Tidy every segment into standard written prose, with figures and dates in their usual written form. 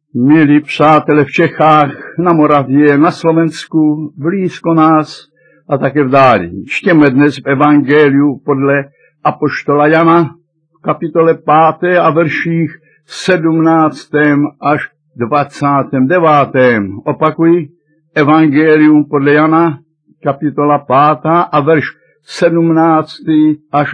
Milí přátelé v Čechách, na Moravě, na Slovensku, blízko nás a také v dáli. Čtěme dnes v Evangeliu podle apoštola Jana v kapitole 5. a verších 17. až 29. Opakuji, Evangelium podle Jana, kapitola 5. a verš 17. až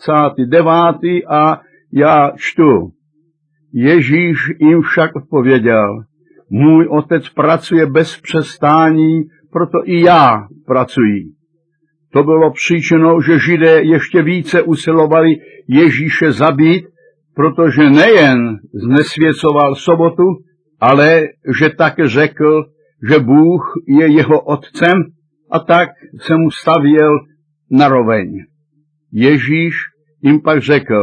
29. a já čtu. Ježíš jim však odpověděl, můj otec pracuje bez přestání, proto i já pracuji. To bylo příčinou, že Židé ještě více usilovali Ježíše zabít, protože nejen znesvěcoval sobotu, ale že také řekl, že Bůh je jeho otcem a tak se mu stavěl naroveň. Ježíš jim pak řekl,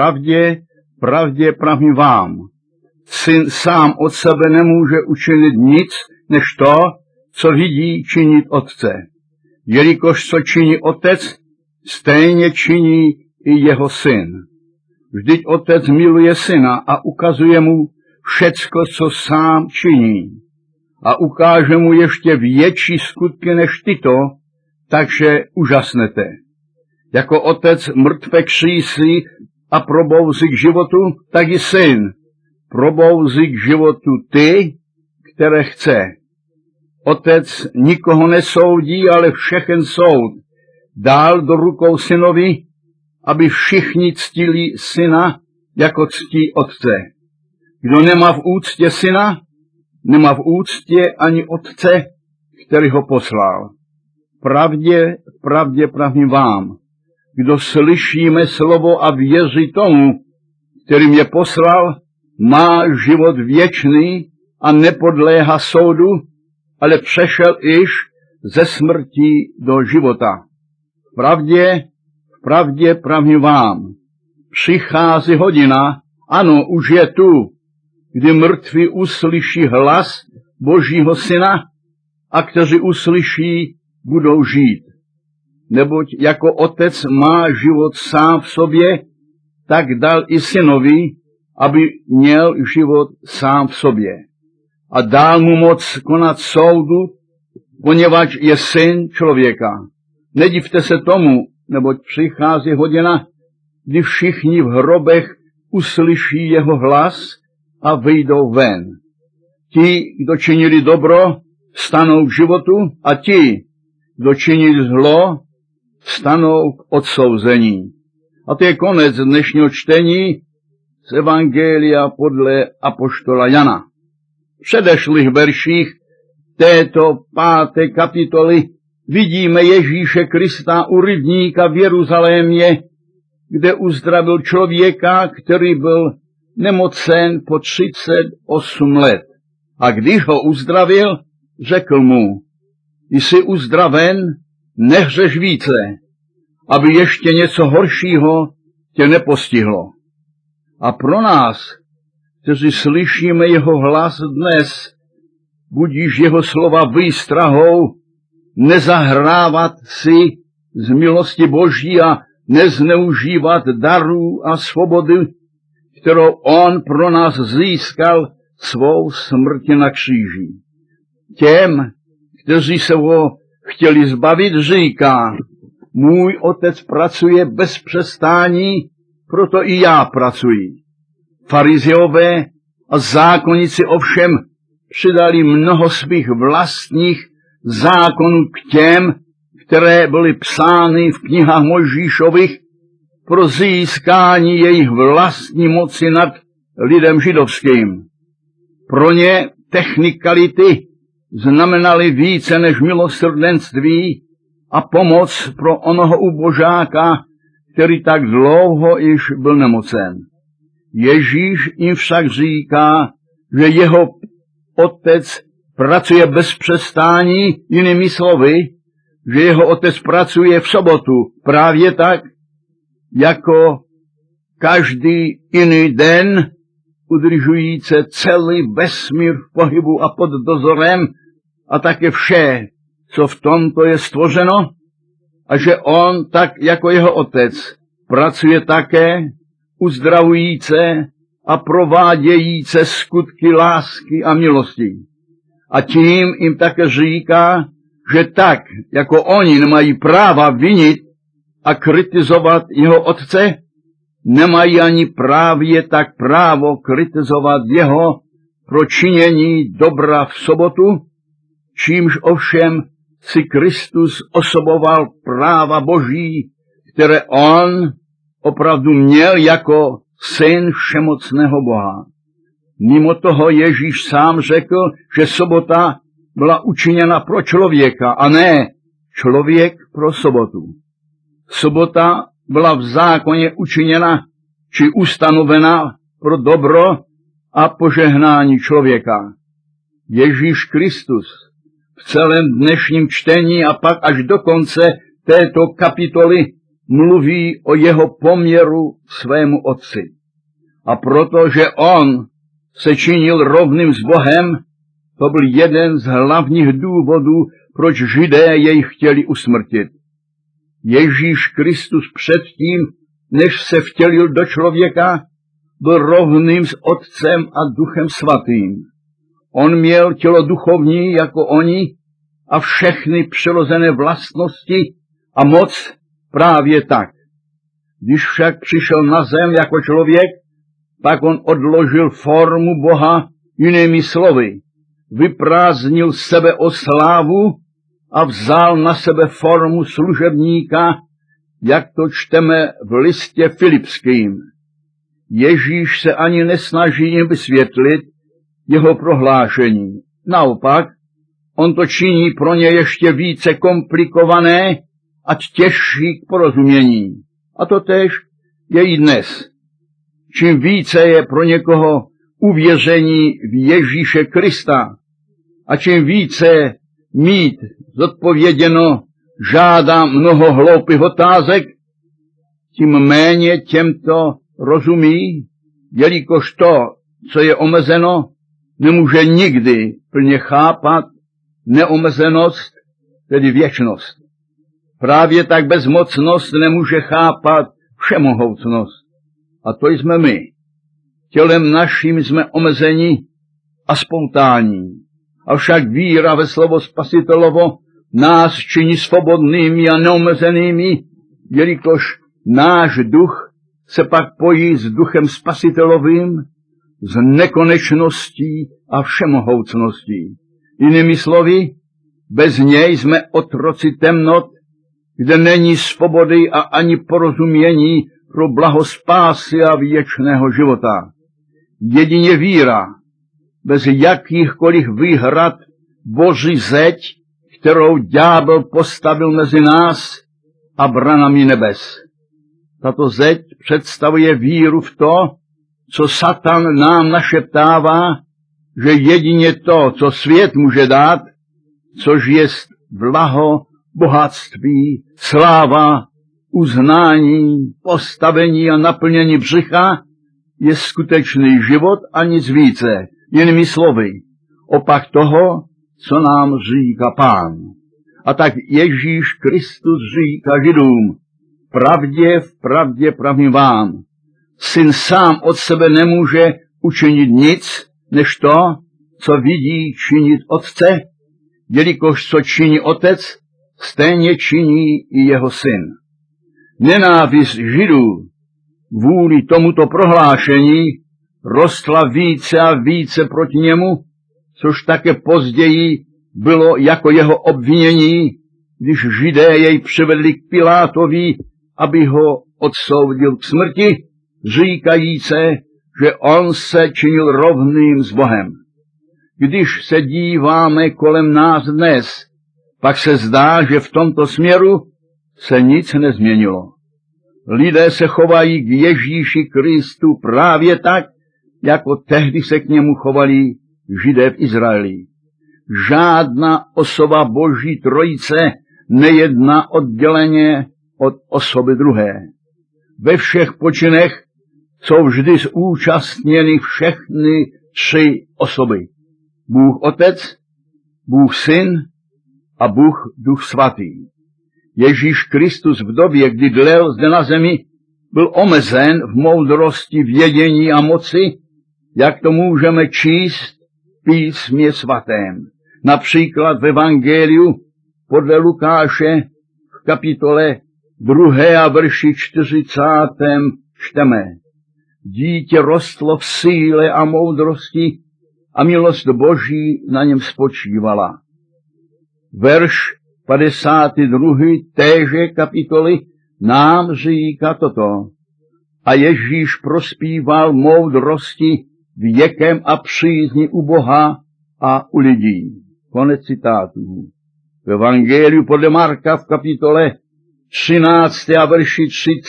pravdě pravím vám, syn sám od sebe nemůže učinit nic, než to, co vidí činit otce. Jelikož co činí otec, stejně činí i jeho syn. Vždyť otec miluje syna a ukazuje mu všecko, co sám činí. A ukáže mu ještě větší skutky než tyto, takže úžasnete. Jako otec mrtvé kříslí a probouzí k životu, tak i syn probouzí k životu ty, které chce. Otec nikoho nesoudí, ale všechen soud dal do rukou synovi, aby všichni ctili syna, jako ctí otce. Kdo nemá v úctě syna, nemá v úctě ani otce, který ho poslal. Pravdě pravím vám, kdo slyší mé slovo a věří tomu, který mě poslal, má život věčný a nepodléhá soudu, ale přešel již ze smrti do života. Pravdě pravím vám, přichází hodina, ano, už je tu, kdy mrtví uslyší hlas Božího syna a kteří uslyší, budou žít. Neboť jako otec má život sám v sobě, tak dal i synovi, aby měl život sám v sobě. A dal mu moc konat soudu, poněvadž je syn člověka. Nedivte se tomu, neboť přichází hodina, kdy všichni v hrobech uslyší jeho hlas a vyjdou ven. Ti, kdo činili dobro, stanou k životu a ti, kdo činili zlo, stanou k odsouzení. A to je konec dnešního čtení z Evangelia podle apoštola Jana. V předešlých verších této 5. kapitoly vidíme Ježíše Krista u rybníka v Jeruzalémě, kde uzdravil člověka, který byl nemocen po 38 let. A když ho uzdravil, řekl mu, jsi uzdraven, nehřeš více, aby ještě něco horšího tě nepostihlo. A pro nás, kteří slyšíme jeho hlas dnes, budíš jeho slova výstrahou, nezahrávat si z milosti Boží a nezneužívat darů a svobody, kterou on pro nás získal svou smrti na kříži. Těm, kteří se ho chtěli zbavit, říká, můj otec pracuje bez přestání, proto i já pracuji. Farizeové a zákonníci ovšem přidali mnoho svých vlastních zákonů k těm, které byly psány v knihách Mojžíšových pro získání jejich vlastní moci nad lidem židovským. Pro ně technikality znamenaly více než milosrdenství a pomoc pro onoho ubožáka, který tak dlouho již byl nemocen. Ježíš jim však říká, že jeho otec pracuje bez přestání, jinými slovy, že jeho otec pracuje v sobotu právě tak, jako každý jiný den, udržující celý vesmír v pohybu a pod dozorem a také vše, co v tomto je stvořeno, a že on, tak jako jeho otec, pracuje také uzdravujíce a provádějíce skutky lásky a milosti. A tím jim také říká, že tak, jako oni nemají práva vinit a kritizovat jeho otce, nemají ani právě tak právo kritizovat jeho pro činění dobra v sobotu, čímž ovšem si Kristus osoboval práva Boží, které on opravdu měl jako syn všemocného Boha. Mimo toho Ježíš sám řekl, že sobota byla učiněna pro člověka a ne člověk pro sobotu. Sobota byla v zákoně učiněna či ustanovena pro dobro a požehnání člověka. Ježíš Kristus v celém dnešním čtení a pak až do konce této kapitoly mluví o jeho poměru svému otci. A protože on se činil rovným s Bohem, to byl jeden z hlavních důvodů, proč Židé jej chtěli usmrtit. Ježíš Kristus předtím, než se vtělil do člověka, byl rovným s Otcem a Duchem Svatým. On měl tělo duchovní jako oni a všechny přirozené vlastnosti a moc právě tak. Když však přišel na zem jako člověk, pak on odložil formu Boha, jinými slovy, vyprázdnil sebe o slávu a vzal na sebe formu služebníka, jak to čteme v listě Filipským. Ježíš se ani nesnaží jim vysvětlit jeho prohlášení. Naopak, on to činí pro ně ještě více komplikované a těžší k porozumění. A to též je i dnes. Čím více je pro někoho uvěření v Ježíše Krista a čím více mít zodpověděno žádá mnoho hloupých otázek, tím méně těmto rozumí, jelikož to, co je omezeno, nemůže nikdy plně chápat neomezenost, tedy věčnost. Právě tak bezmocnost nemůže chápat všemohoucnost. A to jsme my. Tělem naším jsme omezeni a spontánní. Avšak víra ve slovo Spasitelovo nás činí svobodnými a neomezenými, jelikož náš duch se pak pojí s duchem Spasitelovým, s nekonečností a všemohoucností. Jinými slovy, bez něj jsme otroci temnot, kde není svobody a ani porozumění pro blaho spásy a věčného života. Jedině víra, bez jakýchkoliv výhrad, Boží zeď, kterou ďábel postavil mezi nás a branami nebes. Tato zeď představuje víru v to, co Satan nám našeptává, že jedině to, co svět může dát, což je blaho, bohatství, sláva, uznání, postavení a naplnění břicha, je skutečný život a nic více. Jinými slovy, opak toho, co nám říká Pán. A tak Ježíš Kristus říká Židům, v pravdě pravím vám, syn sám od sebe nemůže učinit nic, než to, co vidí činit otce, jelikož co činí otec, stejně činí i jeho syn. Nenávist Židů kvůli tomuto prohlášení rostla více a více proti němu, což také později bylo jako jeho obvinění, když Židé jej přivedli k Pilátovi, aby ho odsoudil k smrti, říkajíce, že on se činil rovným s Bohem. Když se díváme kolem nás dnes, pak se zdá, že v tomto směru se nic nezměnilo. Lidé se chovají k Ježíši Kristu právě tak, jako tehdy se k němu chovali Židé v Izraeli. Žádná osoba Boží trojice nejedná odděleně od osoby druhé. Ve všech počinech jsou vždy zúčastněny všechny tři osoby. Bůh Otec, Bůh Syn a Bůh Duch Svatý. Ježíš Kristus v době, kdy dlel zde na zemi, byl omezen v moudrosti, vědění a moci, jak to můžeme číst v písmě svatém. Například v Evangeliu podle Lukáše v kapitole 2. a verši 40. čteme: Dítě rostlo v síle a moudrosti a milost Boží na něm spočívala. Verš 52. téže kapitoly nám říká toto: A Ježíš prospíval moudrosti věkem a přízni u Boha a u lidí. Konec citátů. V Evangeliu podle Marka v kapitole 13. a verši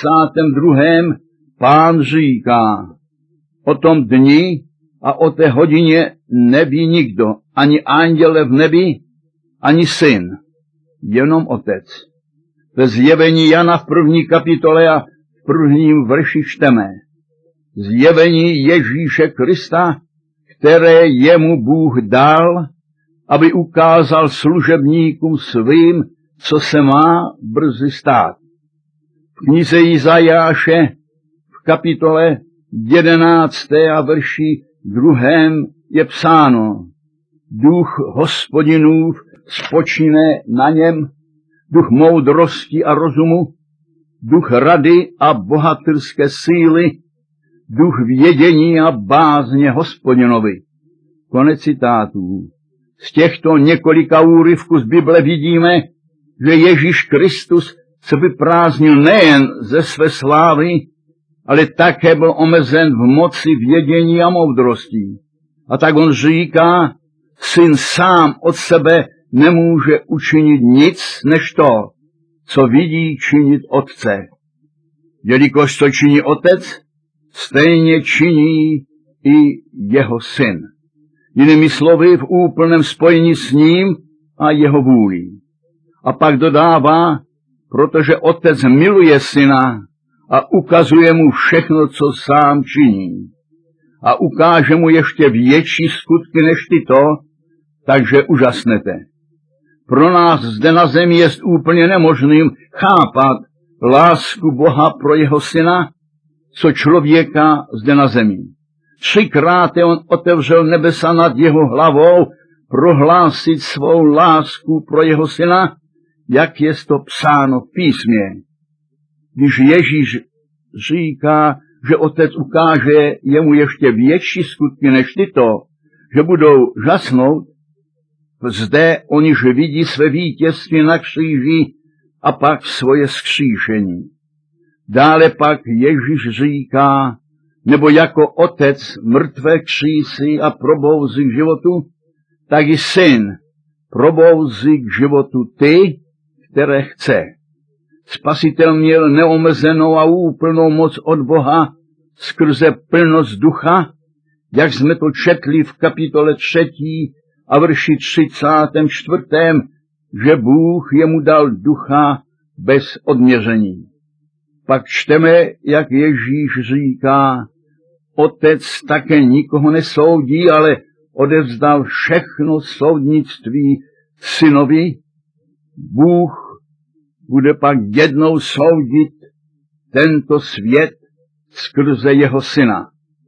32. Pán říká: O tom dni a o té hodině neví nikdo, ani anděle v nebi, ani syn, jenom Otec. Ve zjevení Jana v 1. kapitole a v 1. verši čteme: Zjevení Ježíše Krista, které jemu Bůh dal, aby ukázal služebníkům svým, co se má brzy stát. V knize Izajáše v kapitole 11. a verši 2. je psáno: Duch Hospodinův spočine na něm, duch moudrosti a rozumu, duch rady a bohatyrské síly, duch vědění a bázně Hospodinovi. Konec citátů. Z těchto několika úryvků z Bible vidíme, že Ježíš Kristus se vyprázdnil nejen ze své slávy, ale také byl omezen v moci vědění a moudrosti. A tak on říká, syn sám od sebe nemůže učinit nic než to, co vidí činit otce. Jelikož to činí otec, stejně činí i jeho syn. Jinými slovy, v úplném spojení s ním a jeho vůlí. A pak dodává, protože otec miluje syna a ukazuje mu všechno, co sám činí. A ukáže mu ještě větší skutky než tyto, takže úžasnete. Pro nás zde na zemi je úplně nemožným chápat lásku Boha pro jeho syna, co člověka zde na zemi. 3krát on otevřel nebesa nad jeho hlavou prohlásit svou lásku pro jeho syna, jak je to psáno v písmě. Když Ježíš říká, že otec ukáže jemu ještě větší skutky než tyto, že budou žasnout, zde on již vidí své vítězství na kříži a pak svoje vzkříšení. Dále pak Ježíš říká, nebo jako otec mrtvé křísí a probouzí k životu, tak i syn probouzí k životu ty, které chce. Spasitel měl neomezenou a úplnou moc od Boha skrze plnost ducha, jak jsme to četli v kapitole 3. a verši 34., že Bůh jemu dal ducha bez odměření. Pak čteme, jak Ježíš říká, otec také nikoho nesoudí, ale odevzdal všechno soudnictví synovi. Bůh bude pak jednou soudit tento svět skrze jeho syna.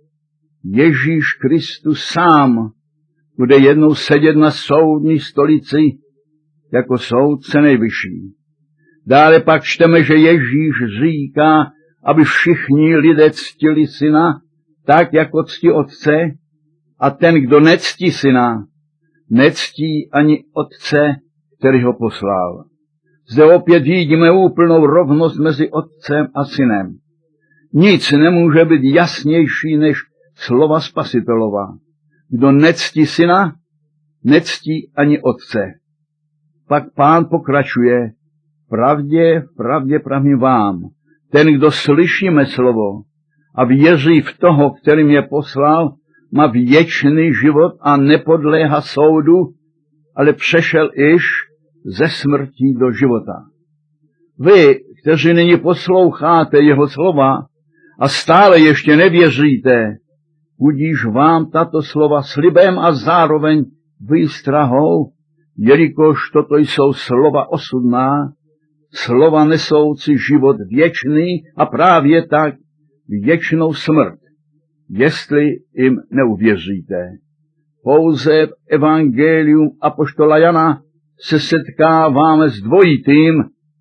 Ježíš Kristus sám bude jednou sedět na soudní stolici jako soudce nejvyšší. Dále pak čteme, že Ježíš říká, aby všichni lidé ctili syna tak, jako ctí otce, a ten, kdo nectí syna, nectí ani otce, který ho poslal. Zde opět vidíme úplnou rovnost mezi otcem a synem. Nic nemůže být jasnější než slova Spasitelova. Kdo nectí syna, nectí ani otce. Pak Pán pokračuje, pravdě pravím vám, ten, kdo slyší mé slovo a věří v toho, který mě poslal, má věčný život a nepodléhá soudu, ale přešel již ze smrti do života. Vy, kteří nyní posloucháte jeho slova a stále ještě nevěříte, budíš vám tato slova slibem a zároveň výstrahou, jelikož toto jsou slova osudná, slova nesoucí život věčný a právě tak věčnou smrt, jestli jim neuvěříte. Pouze v evangelium apoštola Jana se setkáváme s dvojitým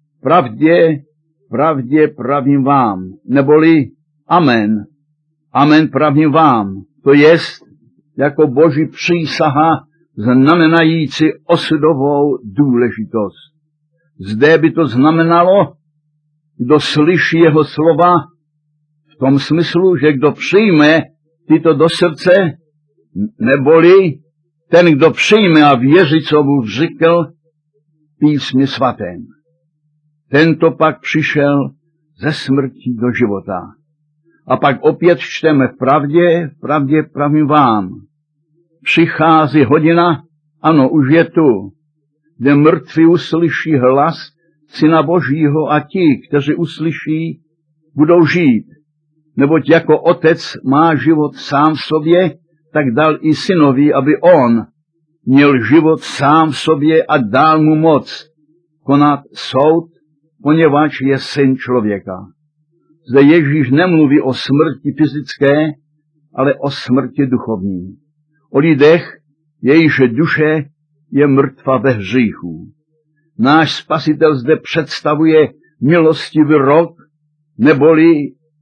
pravdě pravím vám, neboli amen. Amen pravím vám, to jest jako boží přísaha znamenající osudovou důležitost. Zde by to znamenalo, kdo slyší jeho slova, v tom smyslu, že kdo přijme tyto do srdce, neboli ten, kdo přijme a věří, co Bůh řekl v písmě svatém. Tento pak přišel ze smrti do života. A pak opět čteme v pravdě pravím vám. Přichází hodina, ano, už je tu, kde mrtví uslyší hlas Syna Božího a ti, kteří uslyší, budou žít. Neboť jako otec má život sám v sobě, tak dal i synovi, aby on měl život sám v sobě a dal mu moc konat soud, poněvadž je syn člověka. Zde Ježíš nemluví o smrti fyzické, ale o smrti duchovní. O lidech, jejichž duše je mrtva ve hříchu. Náš Spasitel zde představuje milostivý rok, neboli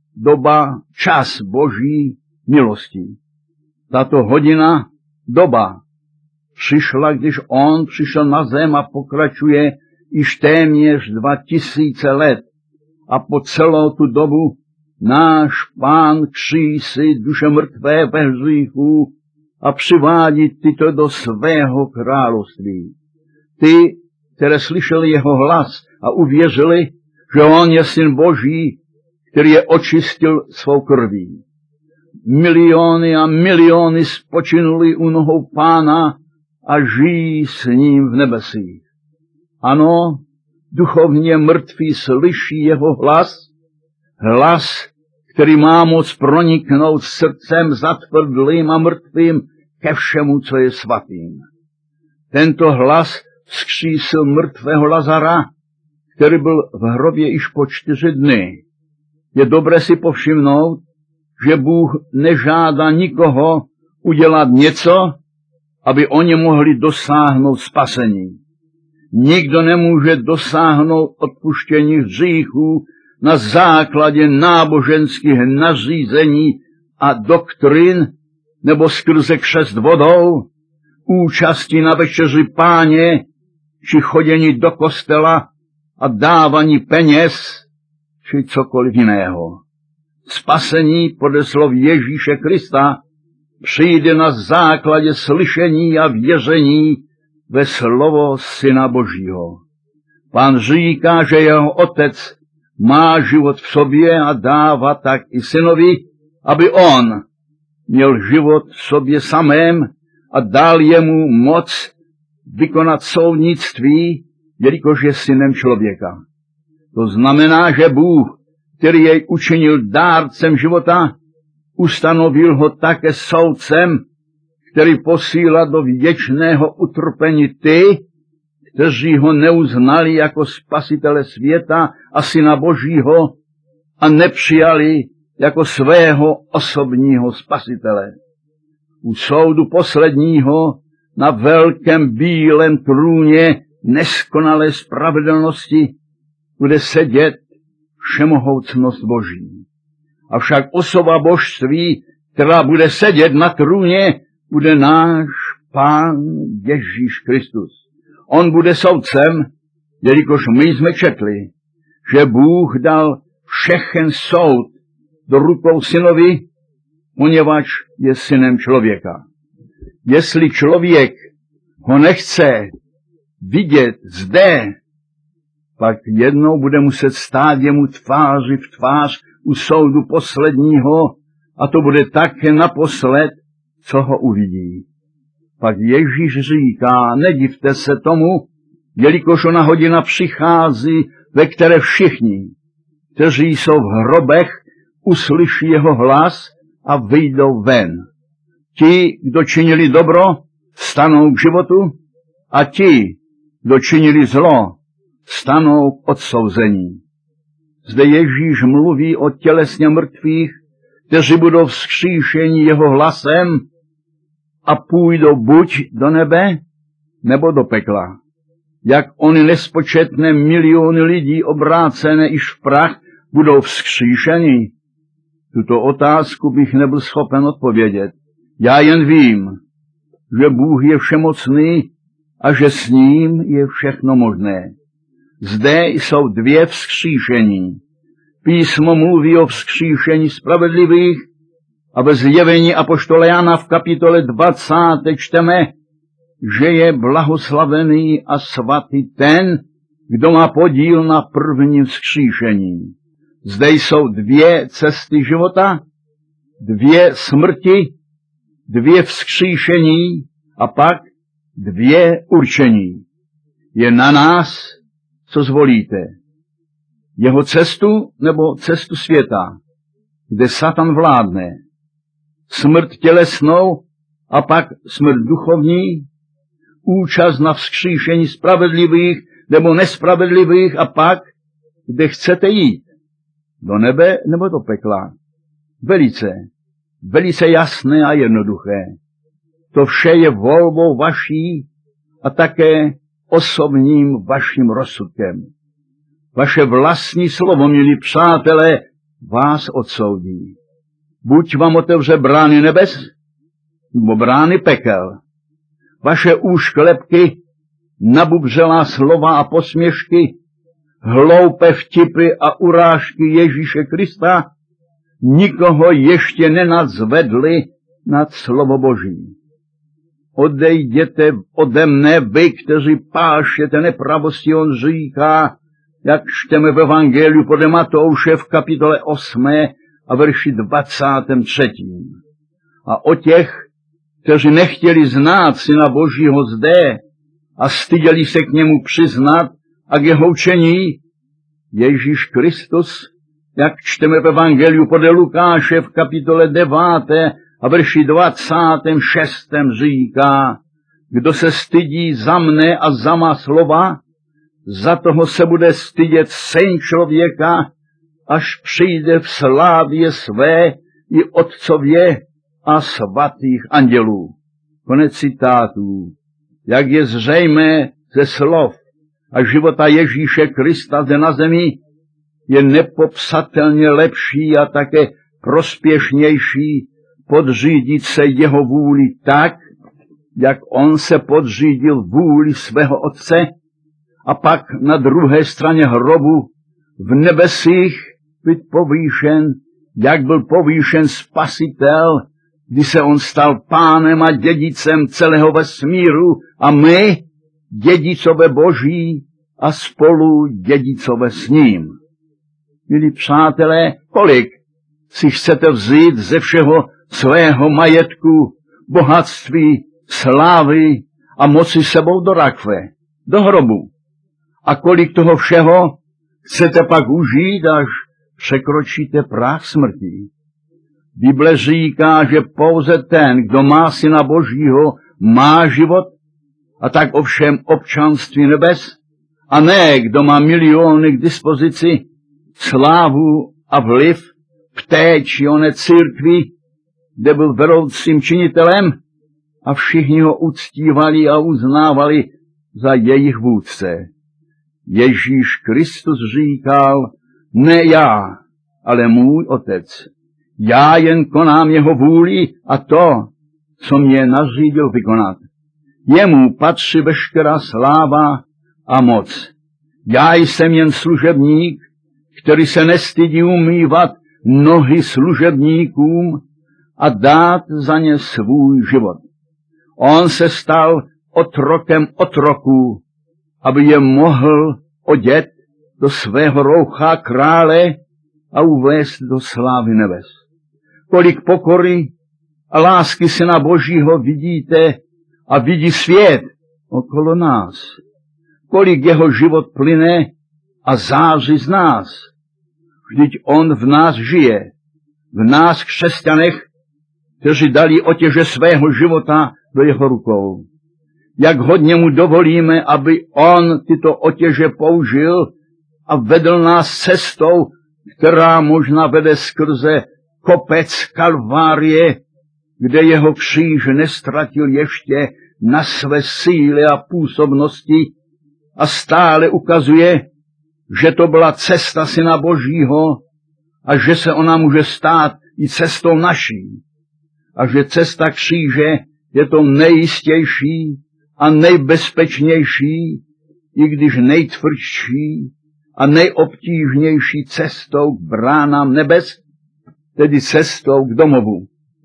čas Boží milosti. Tato hodina, doba, přišla, když on přišel na zem a pokračuje již téměř 2000 let. A po celou tu dobu náš Pán kří si duše mrtvé ve hříchu a přivádí tyto do svého království. Ty, které slyšeli jeho hlas a uvěřili, že on je syn Boží, který je očistil svou krví. Miliony a miliony spočinuli u nohou Pána a žijí s ním v nebesích. Ano, duchovně mrtví slyší jeho hlas, který má moc proniknout srdcem zatvrdlým a mrtvým ke všemu, co je svatým. Tento hlas vzkřísil mrtvého Lazara, který byl v hrobě již po 4 dny. Je dobré si povšimnout, že Bůh nežádá nikoho udělat něco, aby oni mohli dosáhnout spasení. Nikdo nemůže dosáhnout odpuštění hříchů na základě náboženských nařízení a doktrin nebo skrze křest vodou, účasti na večeři Páně či chodění do kostela a dávání peněz či cokoliv jiného. Spasení podle slov Ježíše Krista přijde na základě slyšení a věření ve slovo Syna Božího. Pán říká, že jeho otec má život v sobě a dává tak i synovi, aby on měl život v sobě samém a dal jemu moc vykonat soudnictví, jelikož je synem člověka. To znamená, že Bůh, který jej učinil dárcem života, ustanovil ho také soudcem, který posílá do věčného utrpení ty, kteří ho neuznali jako spasitele světa a syna Božího a nepřijali jako svého osobního spasitele. U soudu posledního na velkém bílém trůně neskonalé spravedlnosti bude sedět všemohoucnost Boží. Avšak osoba božství, která bude sedět na trůně, bude náš Pán Ježíš Kristus. On bude soudcem, jelikož my jsme četli, že Bůh dal všechen soud do rukou synovi, poněvadž je synem člověka. Jestli člověk ho nechce vidět zde, pak jednou bude muset stát jemu tváři v tvář u soudu posledního a to bude také naposled, co ho uvidí. Pak Ježíš říká, nedivte se tomu, jelikož ona hodina přichází, ve které všichni, kteří jsou v hrobech, uslyší jeho hlas a vyjdou ven. Ti, kdo činili dobro, stanou k životu a ti, kdo činili zlo, stanou k odsouzení. Zde Ježíš mluví o tělesně mrtvých, kteří budou vzkříšeni jeho hlasem a půjdou buď do nebe, nebo do pekla. Jak ony nespočetné miliony lidí obrácené již v prach budou vzkříšeni? Tuto otázku bych nebyl schopen odpovědět. Já jen vím, že Bůh je všemocný a že s ním je všechno možné. Zde jsou dvě vzkříšení. Písmo mluví o vzkříšení spravedlivých a ve zjevení apoštola Jana v kapitole 20 čteme, že je blahoslavený a svatý ten, kdo má podíl na prvním vzkříšení. Zde jsou dvě cesty života, dvě smrti, dvě vzkříšení a pak dvě určení. Je na nás, co zvolíte. Jeho cestu nebo cestu světa, kde Satan vládne. Smrt tělesnou a pak smrt duchovní, účast na vzkříšení spravedlivých nebo nespravedlivých a pak, kde chcete jít. Do nebe nebo do pekla. Velice jasné a jednoduché. To vše je volbou vaší a také osobním vaším rozsudkem. Vaše vlastní slovo, milí přátelé, vás odsoudí. Buď vám otevře brány nebes, nebo brány pekel. Vaše úšklepky, nabubřelá slova a posměšky, hloupé vtipy a urážky Ježíše Krista nikoho ještě nenadzvedli nad slovo Boží. Odejděte ode mne, vy, kteří pášete nepravosti, on říká, jak čteme v Evangeliu podle Matouše v kapitole 8 a verši 23. A o těch, kteří nechtěli znát Syna Božího zde a styděli se k němu přiznat a k jeho učení, Ježíš Kristus, jak čteme v Evangeliu podle Lukáše v kapitole 9 a verši 26. říká, kdo se stydí za mne a za má slova, za toho se bude stydět Syn člověka, až přijde v slávě své i Otcově a svatých andělů. Konec citátů. Jak je zřejmé ze slov a života Ježíše Krista zde na zemi, je nepopsatelně lepší a také prospěšnější podřídit se jeho vůli tak, jak on se podřídil vůli svého Otce, a pak na druhé straně hrobu v nebesích být povýšen, jak byl povýšen Spasitel, kdy se on stal pánem a dědicem celého vesmíru a my, dědicové Boží a spolu dědicové s ním. Milí přátelé, kolik si chcete vzít ze všeho svého majetku, bohatství, slávy a moci sebou do rakve, do hrobu? A kolik toho všeho chcete pak užít, až překročíte práh smrti? Bible říká, že pouze ten, kdo má Syna Božího, má život, a tak ovšem občanství nebes, a ne, kdo má miliony k dispozici, slávu a vliv v té či oné církvi, kde byl vedoucím činitelem a všichni ho uctívali a uznávali za jejich vůdce. Ježíš Kristus říkal, ne já, ale můj Otec. Já jen konám jeho vůli a to, co mě nařídil vykonat. Jemu patří veškerá sláva a moc. Já jsem jen služebník, který se nestydí umývat nohy služebníkům a dát za ně svůj život. On se stal otrokem otroků, aby je mohl odět do svého roucha krále a uvést do slávy nebes. Kolik pokory a lásky Syna Božího vidíte a vidí svět okolo nás. Kolik jeho život plyne a září z nás. Vždyť on v nás žije, v nás křesťanech, kteří dali otěže svého života do jeho rukou. jak hodně mu dovolíme, aby on tyto otěže použil a vedl nás cestou, která možná vede skrze kopec Kalvárie, kde jeho kříž nestratil ještě na své síly a působnosti a stále ukazuje, že to byla cesta Syna Božího a že se ona může stát i cestou naší. A že cesta kříže je to nejistější a nejbezpečnější, i když nejtvrdší a nejobtížnější cestou k bránám nebes, tedy cestou k domovu.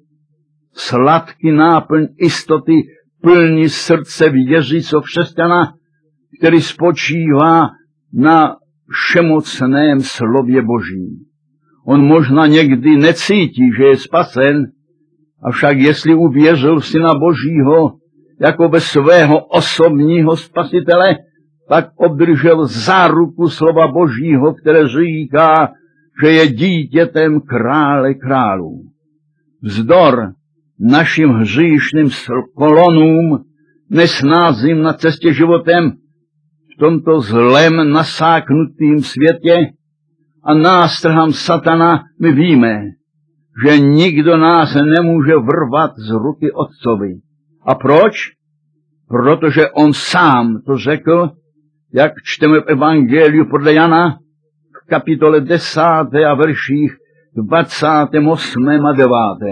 Sladký náplň jistoty plní srdce věřícího křesťana, který spočívá na všemocném slově Božím. On možná někdy necítí, že je spasen, avšak jestli uvěřil v Syna Božího jako ve svého osobního spasitele, tak obdržel záruku slova Božího, které říká, že je dítětem krále králů. Vzdor našim hříšným kolonům, nesnázím na cestě životem, v tomto zlém nasáknutým světě a nástrahám satana, my víme, že nikdo nás nemůže vrvat z ruky Otcovi. A proč? Protože on sám to řekl, jak čteme v Evangeliu podle Jana, v kapitole 10. a verších 28. a 9.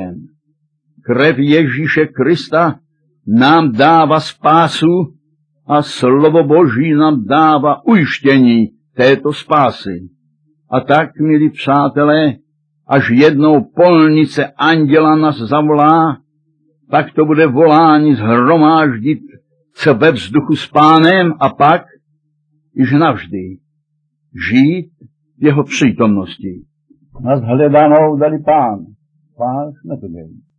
Krev Ježíše Krista nám dává spásu a slovo Boží nám dává ujištění této spásy. A tak, milí přátelé, až jednou polnice anděla nás zavolá, tak to bude volání shromáždit se ve vzduchu s Pánem a pak již navždy žít v jeho přítomnosti. Nashledanou dali Pán. Pán na tebe.